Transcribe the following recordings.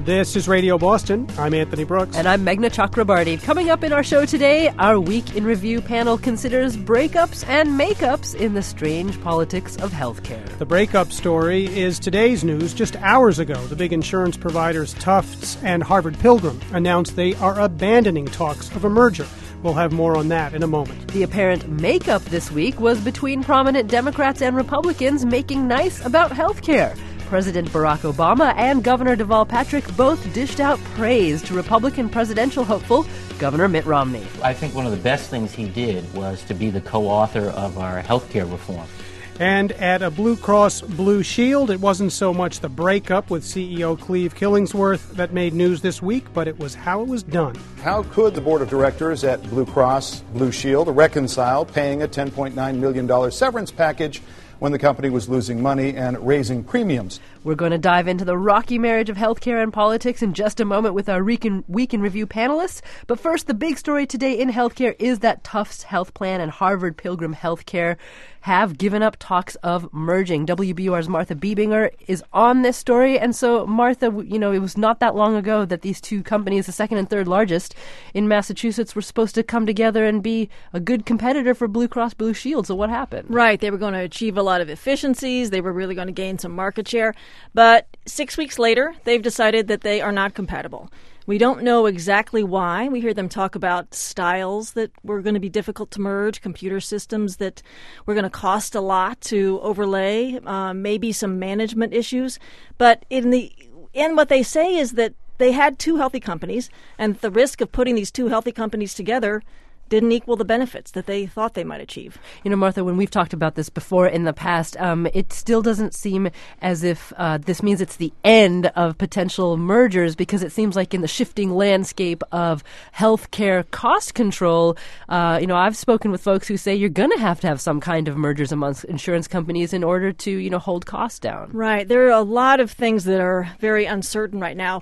This is Radio Boston. I'm Anthony Brooks. And I'm Meghna Chakrabarty. Coming up in our show today, our Week in Review panel considers breakups and makeups in the strange politics of healthcare. The breakup story is today's news. Just hours ago, the big insurance providers Tufts and Harvard Pilgrim announced they are abandoning talks of a merger. We'll have more on that in a moment. The apparent makeup this week was between prominent Democrats and Republicans making nice about healthcare. President Barack Obama and Governor Deval Patrick both dished out praise to Republican presidential hopeful Governor Mitt Romney. I think one of the best things he did was to be the co-author of our health care reform. And at a Blue Cross Blue Shield, it wasn't so much the breakup with CEO Cleve Killingsworth that made news this week, but it was how it was done. How could the board of directors at Blue Cross Blue Shield reconcile paying a $10.9 million severance package when the company was losing money and raising premiums? We're going to dive into the rocky marriage of healthcare and politics in just a moment with our Week in Review panelists. But first, the big story today in healthcare is that Tufts Health Plan and Harvard Pilgrim Healthcare have given up talks of merging. WBUR's Martha Biebinger is on this story. And so, Martha, it was not that long ago that these two companies, the second and third largest in Massachusetts, were supposed to come together and be a good competitor for Blue Cross Blue Shield. So what happened? Right. They were going to achieve a lot of efficiencies. They were really going to gain some market share. But 6 weeks later, they've decided that they are not compatible. We don't know exactly why. We hear them talk about styles that were going to be difficult to merge, computer systems that were going to cost a lot to overlay, maybe some management issues. But in the end, what they say is that they had two healthy companies, and the risk of putting these two healthy companies together didn't equal the benefits that they thought they might achieve. Martha, when we've talked about this before in the past, it still doesn't seem as if this means it's the end of potential mergers, because it seems like in the shifting landscape of healthcare cost control, I've spoken with folks who say you're going to have some kind of mergers amongst insurance companies in order to, hold costs down. Right. There are a lot of things that are very uncertain right now.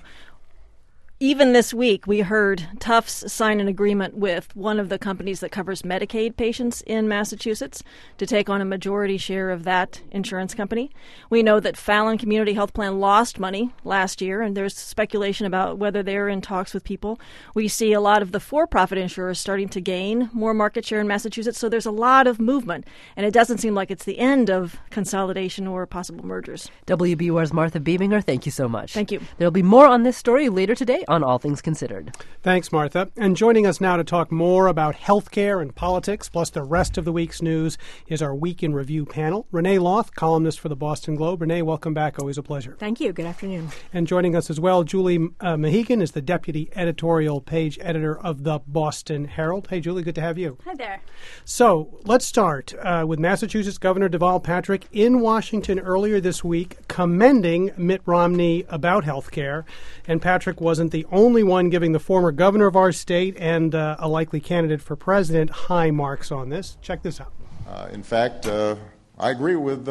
Even this week, we heard Tufts sign an agreement with one of the companies that covers Medicaid patients in Massachusetts to take on a majority share of that insurance company. We know that Fallon Community Health Plan lost money last year, and there's speculation about whether they're in talks with people. We see a lot of the for-profit insurers starting to gain more market share in Massachusetts, so there's a lot of movement, and it doesn't seem like it's the end of consolidation or possible mergers. WBUR's Martha Biebinger, thank you so much. Thank you. There'll be more on this story later today on All Things Considered. Thanks, Martha. And joining us now to talk more about healthcare and politics, plus the rest of the week's news, is our Week in Review panel. Renee Loth, columnist for the Boston Globe. Renee, welcome back. Always a pleasure. Thank you. Good afternoon. And joining us as well, Julie Mahegan is the deputy editorial page editor of the Boston Herald. Hey, Julie, good to have you. Hi there. So let's start with Massachusetts Governor Deval Patrick in Washington earlier this week commending Mitt Romney about healthcare. And Patrick wasn't the only one giving the former governor of our state and a likely candidate for president high marks on this. Check this out. In fact, I agree with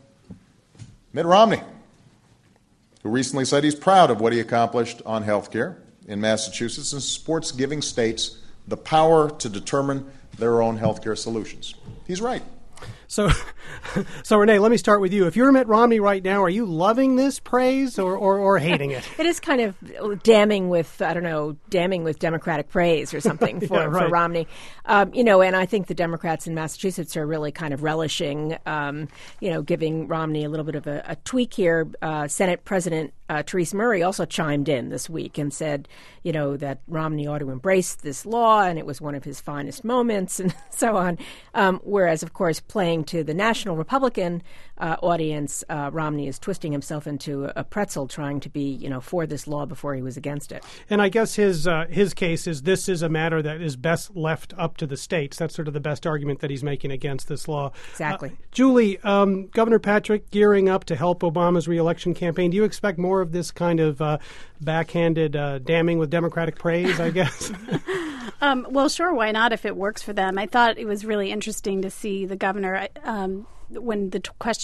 Mitt Romney, who recently said he's proud of what he accomplished on health care in Massachusetts and supports giving states the power to determine their own health care solutions. He's right. So Renee, let me start with you. If you're Mitt Romney right now, are you loving this praise or hating it? It is kind of damning with Democratic praise or something for, Yeah, right. for Romney. And I think the Democrats in Massachusetts are really kind of relishing, giving Romney a little bit of a tweak here. Senate President Therese Murray also chimed in this week and said, that Romney ought to embrace this law and it was one of his finest moments and so on. Whereas, of course, playing to the national Republican audience, Romney is twisting himself into a pretzel trying to be, for this law before he was against it. And I guess his case is this is a matter that is best left up to the states. That's sort of the best argument that he's making against this law. Exactly. Julie, Governor Patrick gearing up to help Obama's reelection campaign. Do you expect more of this kind of backhanded damning with Democratic praise, I guess? Well, sure, why not if it works for them? I thought it was really interesting to see the governor when the question was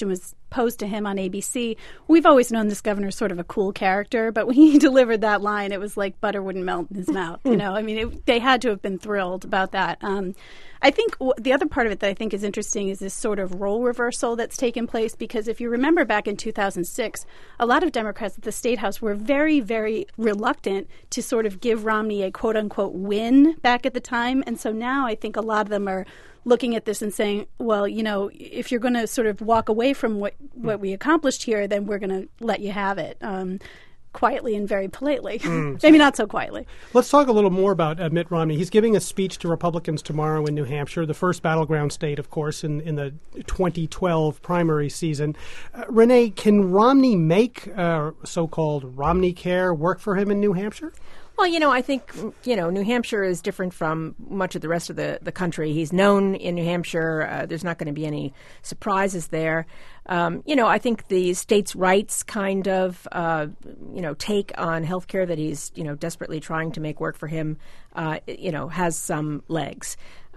posed to him on ABC. We've always known this governor is sort of a cool character, but when he delivered that line, it was like butter wouldn't melt in his mouth. I mean, they had to have been thrilled about that. I think the other part of it that I think is interesting is this sort of role reversal that's taken place, because if you remember back in 2006, a lot of Democrats at the State House were very, very reluctant to sort of give Romney a quote-unquote win back at the time. And so now I think a lot of them are looking at this and saying, well, if you're going to sort of walk away from what we accomplished here, then we're going to let you have it. Quietly and very politely. Maybe not so quietly. Let's talk a little more about Mitt Romney. He's giving a speech to Republicans tomorrow in New Hampshire, the first battleground state, of course, in the 2012 primary season. Renee, can Romney make so-called Romney Care work for him in New Hampshire? Well, I think, New Hampshire is different from much of the rest of the country. He's known in New Hampshire. There's not going to be any surprises there. I think the states' rights kind of, take on healthcare that he's, desperately trying to make work for him, has some legs.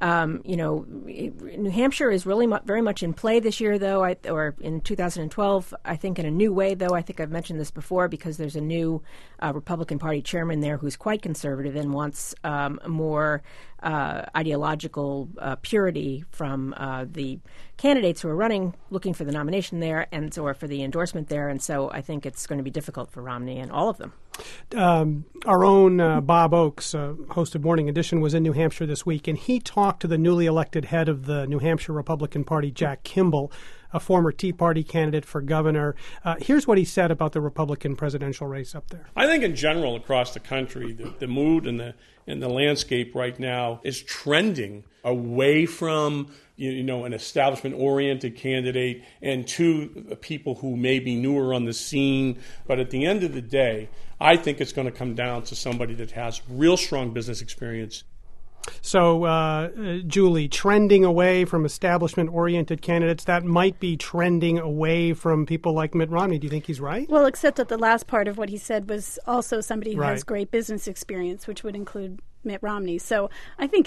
New Hampshire is really very much in play this year, though, or in 2012, I think in a new way, though. I think I've mentioned this before, because there's a new Republican Party chairman there who's quite conservative and wants more ideological purity from the candidates who are running, looking for the nomination there or for the endorsement there. And so I think it's going to be difficult for Romney and all of them. Our own Bob Oakes, host of Morning Edition, was in New Hampshire this week, and he talked to the newly elected head of the New Hampshire Republican Party, Jack Kimball, a former Tea Party candidate for governor. Here's what he said about the Republican presidential race up there. I think in general across the country, the mood and the landscape right now is trending away from an establishment-oriented candidate and to people who may be newer on the scene. But at the end of the day, I think it's going to come down to somebody that has real strong business experience. So, Julie, trending away from establishment-oriented candidates, that might be trending away from people like Mitt Romney. Do you think he's right? Well, except that the last part of what he said was also somebody who has great business experience, which would include Mitt Romney. So I think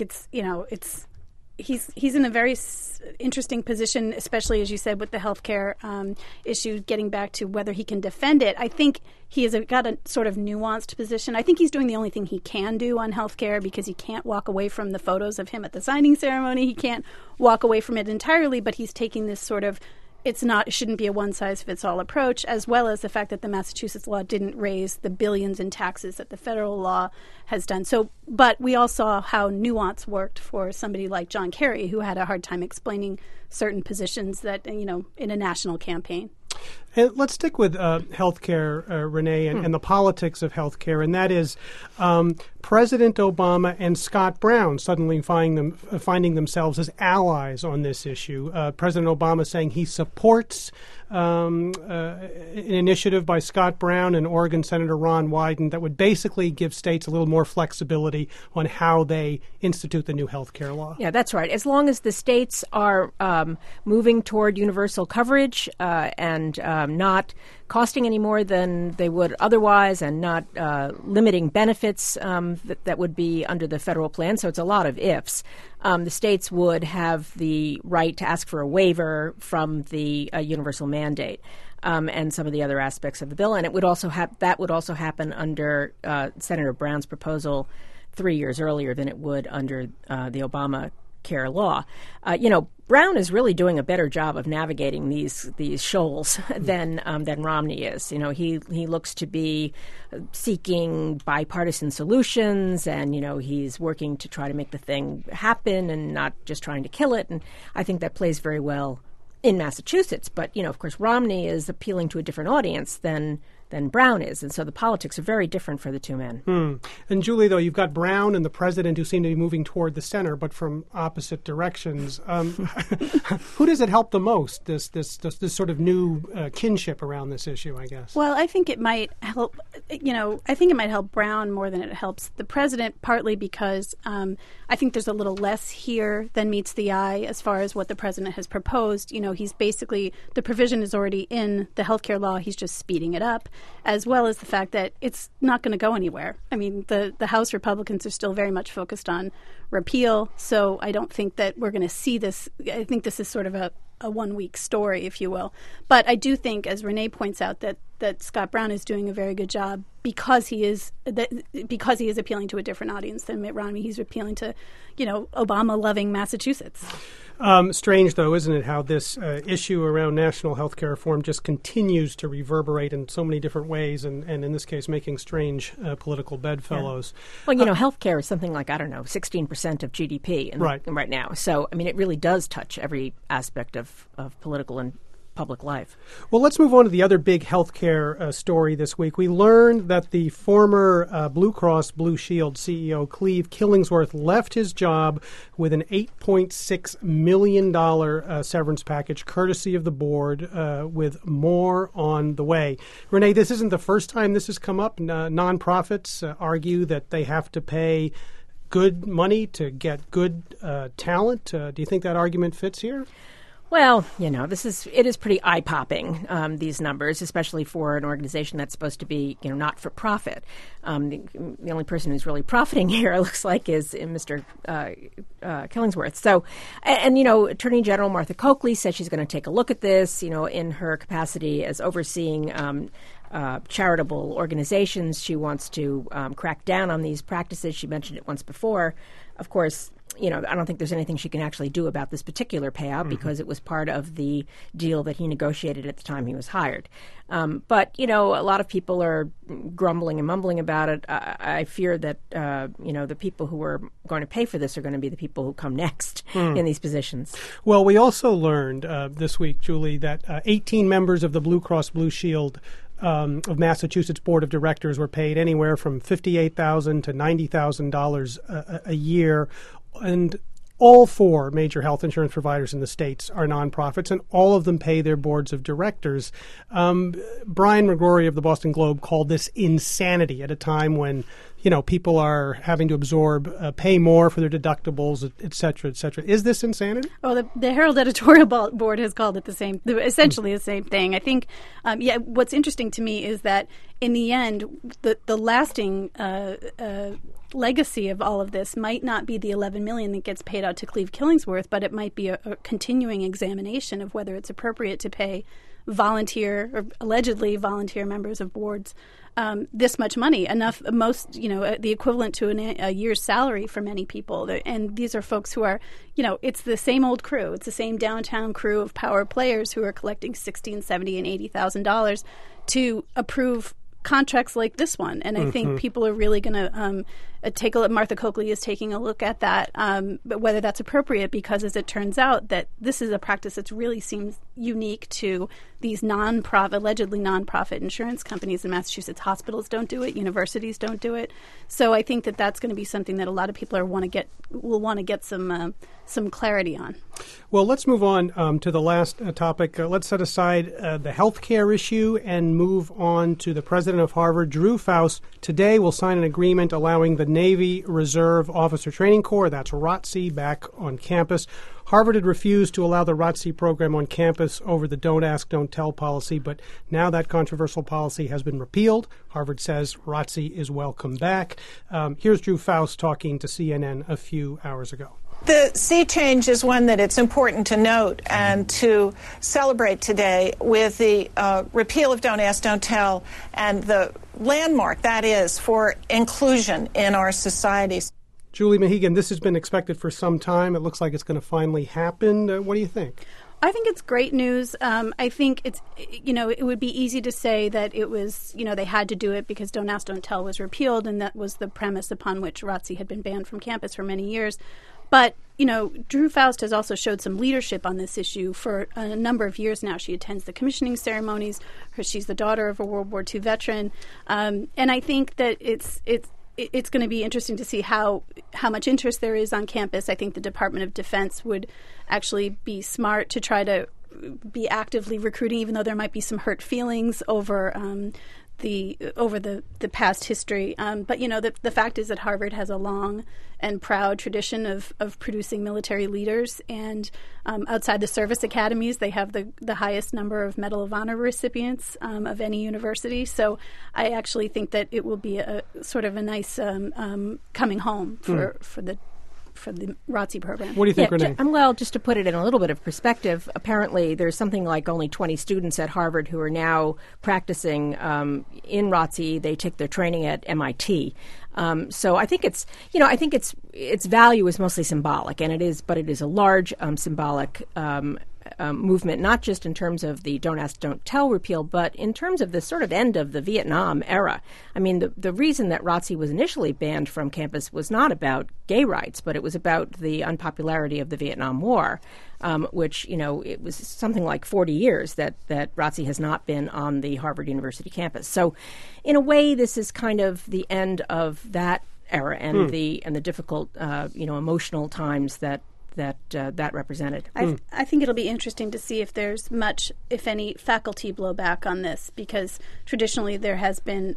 he's in a very interesting position, especially, as you said, with the healthcare issue, getting back to whether he can defend it. I think he has got a sort of nuanced position. I think he's doing the only thing he can do on healthcare, because he can't walk away from the photos of him at the signing ceremony. He can't walk away from it entirely, but he's taking this sort of it shouldn't be a one-size-fits-all approach, as well as the fact that the Massachusetts law didn't raise the billions in taxes that the federal law has done. So, but we all saw how nuance worked for somebody like John Kerry, who had a hard time explaining certain positions that, in a national campaign. And let's stick with healthcare, Renee, and the politics of healthcare, and that is President Obama and Scott Brown suddenly finding themselves as allies on this issue. President Obama saying he supports an initiative by Scott Brown and Oregon Senator Ron Wyden that would basically give states a little more flexibility on how they institute the new healthcare law. Yeah, that's right. As long as the states are moving toward universal coverage and not costing any more than they would otherwise, and not limiting benefits that would be under the federal plan. So it's a lot of ifs. The states would have the right to ask for a waiver from the universal mandate and some of the other aspects of the bill. And it would also that would also happen under Senator Brown's proposal 3 years earlier than it would under the Obamacare law. Brown is really doing a better job of navigating these shoals than Romney is. He looks to be seeking bipartisan solutions, and he's working to try to make the thing happen and not just trying to kill it. And I think that plays very well in Massachusetts. But of course, Romney is appealing to a different audience than Brown is, and so the politics are very different for the two men. And Julie, though, you've got Brown and the president who seem to be moving toward the center, but from opposite directions. Who does it help the most? This sort of new kinship around this issue, I guess. Well, I think it might help. I think it might help Brown more than it helps the president, partly because I think there's a little less here than meets the eye as far as what the president has proposed. He's basically, the provision is already in the healthcare law. He's just speeding it up, as well as the fact that it's not going to go anywhere. I mean, the House Republicans are still very much focused on repeal. So I don't think that we're going to see this. I think this is sort of a 1 week story, if you will. But I do think, as Renee points out, that Scott Brown is doing a very good job because he is appealing to a different audience than Mitt Romney. He's appealing to, Obama-loving Massachusetts. Strange, though, isn't it, how this issue around national health care reform just continues to reverberate in so many different ways, and in this case, making strange political bedfellows. Yeah. Well, health care is something like, 16% of GDP right now. So, it really does touch every aspect of political and public life. Well, let's move on to the other big healthcare story this week. We learned that the former Blue Cross Blue Shield CEO, Cleve Killingsworth, left his job with an $8.6 million severance package, courtesy of the board, with more on the way. Renee, this isn't the first time this has come up. Nonprofits argue that they have to pay good money to get good talent. Do you think that argument fits here? Well, it is pretty eye-popping, these numbers, especially for an organization that's supposed to be, not for profit. The only person who's really profiting here, it looks like, is Mr. Killingsworth. So, and Attorney General Martha Coakley says she's going to take a look at this, in her capacity as overseeing charitable organizations. She wants to crack down on these practices. She mentioned it once before. Of course, I don't think there's anything she can actually do about this particular payout because it was part of the deal that he negotiated at the time he was hired. But, a lot of people are grumbling and mumbling about it. I fear that, the people who are going to pay for this are going to be the people who come next in these positions. Well, we also learned this week, Julie, that 18 members of the Blue Cross Blue Shield of Massachusetts Board of Directors were paid anywhere from $58,000 to $90,000 a year. And all four major health insurance providers in the states are nonprofits, and all of them pay their boards of directors. Brian McGrory of the Boston Globe called this insanity at a time when, people are having to pay more for their deductibles, et cetera, et cetera. Is this insanity? Well, the Herald editorial board has called it essentially the same thing. I think, what's interesting to me is that in the end, the lasting legacy of all of this might not be the $11 million that gets paid out to Cleve Killingsworth, but it might be a continuing examination of whether it's appropriate to pay volunteer or allegedly volunteer members of boards this much money, the equivalent to a year's salary for many people. And these are folks who are, it's the same old crew. It's the same downtown crew of power players who are collecting $16,000, $70,000, and $80,000 to approve contracts like this one. And I think people are really going to take a look. Martha Coakley is taking a look at that, but whether that's appropriate, because as it turns out that this is a practice that really seems unique to these allegedly nonprofit insurance companies in Massachusetts. Hospitals don't do it. Universities don't do it. So I think that that's going to be something that a lot of people will want to get some clarity on. Well, let's move on to the last topic. Let's set aside the health care issue and move on to the president of Harvard, Drew Faust. Today will sign an agreement allowing the Navy Reserve Officer Training Corps, that's ROTC, back on campus. Harvard had refused to allow the ROTC program on campus over the Don't Ask, Don't Tell policy, but now that controversial policy has been repealed. Harvard says ROTC is welcome back. Here's Drew Faust talking to CNN a few hours ago. The sea change is one that it's important to note and to celebrate today with the repeal of Don't Ask, Don't Tell and the landmark that is for inclusion in our societies. Julie Mahegan, this has been expected for some time. It looks like it's going to finally happen. What do you think? I think it's great news. I think it's, it would be easy to say that it was, they had to do it because Don't Ask, Don't Tell was repealed, and that was the premise upon which ROTC had been banned from campus for many years. But, Drew Faust has also showed some leadership on this issue for a number of years now. She attends the commissioning ceremonies. She's the daughter of a World War II veteran. And I think that it's going to be interesting to see how much interest there is on campus. I think the Department of Defense would actually be smart to try to be actively recruiting, even though there might be some hurt feelings over the past history. But the fact is that Harvard has a long and proud tradition of producing military leaders, and outside the service academies, they have the highest number of Medal of Honor recipients of any university. So I actually think that it will be a sort of a nice coming home for the the ROTC program. What do you think, Renee? Well, just to put it in a little bit of perspective, apparently there's something like only 20 students at Harvard who are now practicing in ROTC. They take their training at MIT. So I think its value is mostly symbolic, and it is a large symbolic movement, not just in terms of the Don't Ask, Don't Tell repeal, but in terms of the sort of end of the Vietnam era. I mean, the reason that ROTC was initially banned from campus was not about gay rights, but it was about the unpopularity of the Vietnam War, which, it was something like 40 years that ROTC has not been on the Harvard University campus. So in a way, this is kind of the end of that era and the difficult, emotional times that represented. I think it'll be interesting to see if there's much, if any, faculty blowback on this, because traditionally there has been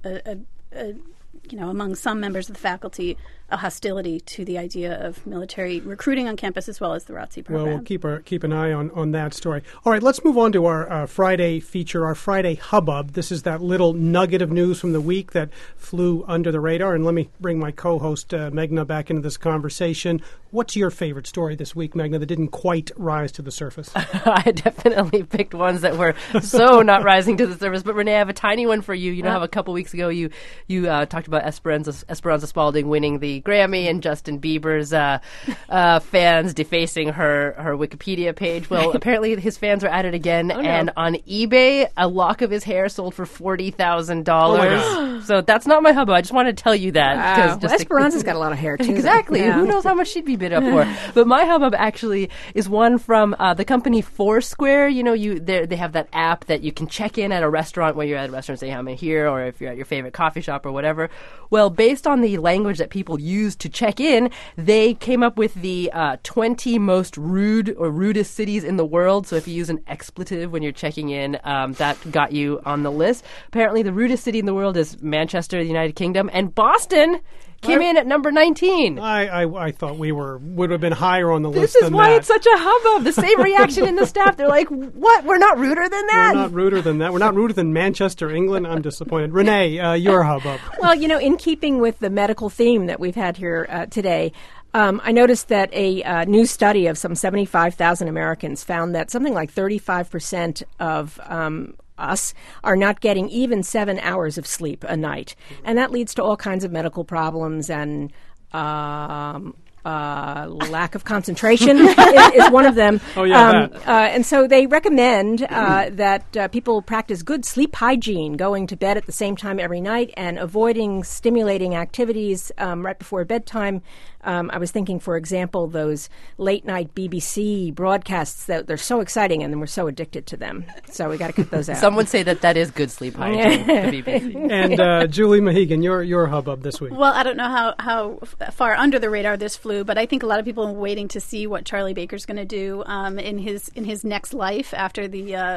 among some members of the faculty, a hostility to the idea of military recruiting on campus as well as the ROTC program. Well, we'll keep an eye on that story. All right, let's move on to our Friday feature, our Friday hubbub. This is that little nugget of news from the week that flew under the radar. And let me bring my co-host, Meghna, back into this conversation. What's your favorite story this week, Meghna, that didn't quite rise to the surface? I definitely picked ones that were so not rising to the surface. But, Renee, I have a tiny one for you. You know how a couple weeks ago you talked about Esperanza Spalding winning the Grammy and Justin Bieber's fans defacing her Wikipedia page. Well, apparently his fans were at it again, and on eBay, a lock of his hair sold for $40,000. So that's not my hubbub. I just wanted to tell you that. Well, Esperanza's got a lot of hair, too. Exactly. Yeah. Who knows how much she'd be bid up for? But my hubbub actually is one from the company Foursquare. They have that app that you can check in at a restaurant when you're at a restaurant, say, I'm in here, or if you're at your favorite coffee shop or whatever. Well, based on the language that people use to check in, they came up with the 20 most rude or rudest cities in the world. So if you use an expletive when you're checking in, that got you on the list. Apparently, the rudest city in the world is Manchester, the United Kingdom, and Boston came in at number 19. I thought we would have been higher on the list than that. This is why it's such a hubbub. The same reaction in the staff. They're like, what? We're not ruder than that? We're not ruder than that. We're not ruder than Manchester, England. I'm disappointed. Renee, your hubbub. Well, in keeping with the medical theme that we've had here today, I noticed that a new study of some 75,000 Americans found that something like 35% of us are not getting even 7 hours of sleep a night. And that leads to all kinds of medical problems, and lack of concentration is one of them. Oh, yeah, and so they recommend that people practice good sleep hygiene, going to bed at the same time every night and avoiding stimulating activities right before bedtime. I was thinking, for example, those late-night BBC broadcasts that they're so exciting, and then we're so addicted to them. So we got to cut those out. Some would say that is good sleep hygiene, the BBC. And Julie Mahegan, your hubbub this week. Well, I don't know how far under the radar this flew, but I think a lot of people are waiting to see what Charlie Baker's going to do in his next life after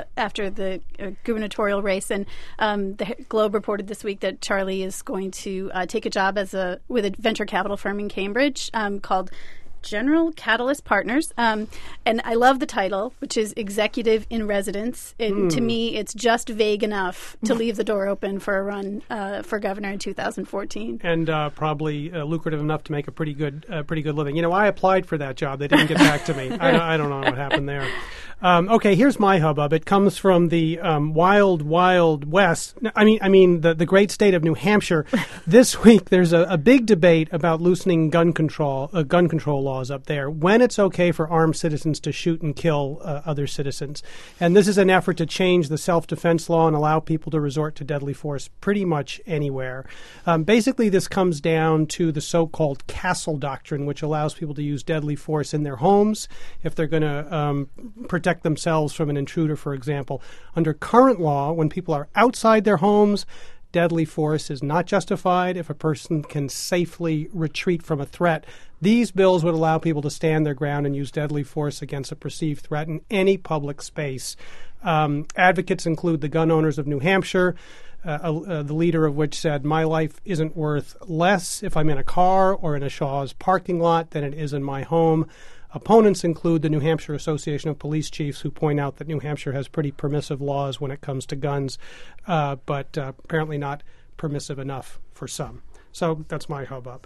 the gubernatorial race. And the Globe reported this week that Charlie is going to take a job with a venture capital firm in Cambridge called General Catalyst Partners. And I love the title, which is Executive in Residence. And to me, it's just vague enough to leave the door open for a run for governor in 2014. And probably lucrative enough to make a pretty good living. I applied for that job. They didn't get back to me. I don't know what happened there. Okay, here's my hubbub. It comes from the wild west. I mean the great state of New Hampshire. This week, there's a big debate about loosening gun control laws up there, when it's okay for armed citizens to shoot and kill other citizens. And this is an effort to change the self-defense law and allow people to resort to deadly force pretty much anywhere. Basically, this comes down to the so-called castle doctrine, which allows people to use deadly force in their homes if they're going to protect themselves from an intruder, for example. Under current law, when people are outside their homes, deadly force is not justified if a person can safely retreat from a threat. These bills would allow people to stand their ground and use deadly force against a perceived threat in any public space. Advocates include the gun owners of New Hampshire, the leader of which said, "My life isn't worth less if I'm in a car or in a Shaw's parking lot than it is in my home." Opponents include the New Hampshire Association of Police Chiefs, who point out that New Hampshire has pretty permissive laws when it comes to guns, but apparently not permissive enough for some. So that's my hubbub.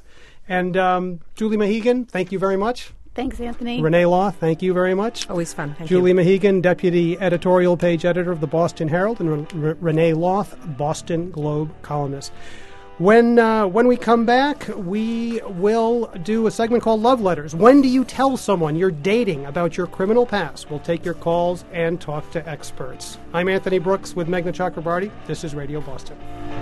And Julie Mahegan, thank you very much. Thanks, Anthony. Renee Loth, thank you very much. Always fun. Thank you. Julie Mahegan, Deputy Editorial Page Editor of the Boston Herald, and Renee Loth, Boston Globe columnist. When we come back, we will do a segment called Love Letters. When do you tell someone you're dating about your criminal past? We'll take your calls and talk to experts. I'm Anthony Brooks with Meghna Chakrabarty. This is Radio Boston.